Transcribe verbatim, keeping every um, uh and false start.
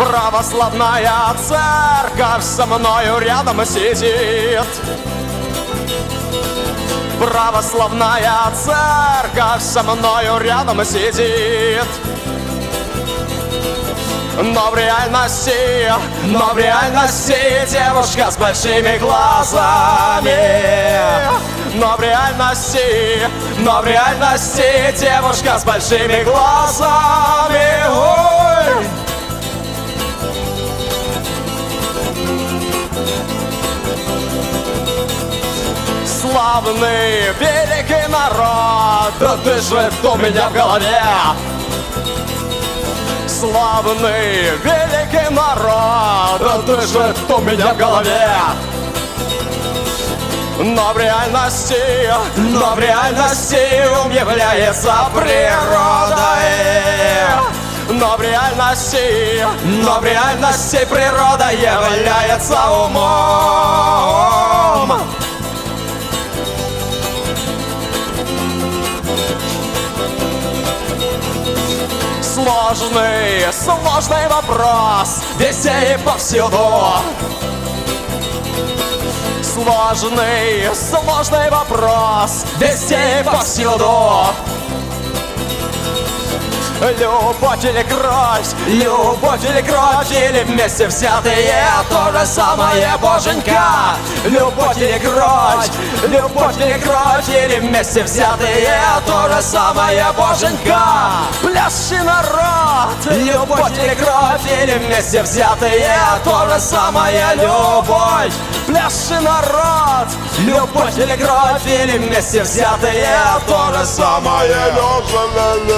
Православная церковь со мною рядом сидит. Православная церковь со мною рядом сидит. Но в реальности, но в реальности девушка с большими глазами. Но в реальности, но в реальности девушка с большими глазами. Ой! Славный, великий народ, да дышит у меня в голове. Славный, великий народ, да дышит у меня в голове. Но в реальности, но в реальности ум является природой. Но в реальности, но в реальности природа является умом. Сложный, сложный вопрос везде и повсюду. Сложный, сложный вопрос везде и повсюду. Любовь или кровь, любовь или кровь, или вместе взятые то же самое, боженька. Любовь или кровь, любовь или кровь, или вместе взятые то же самое, боженька. Пляши, народ, любовь или кровь, или вместе взятые то же самое, любовь. Пляши, народ, любовь или кровь, или вместе взятые то же самое, любовь.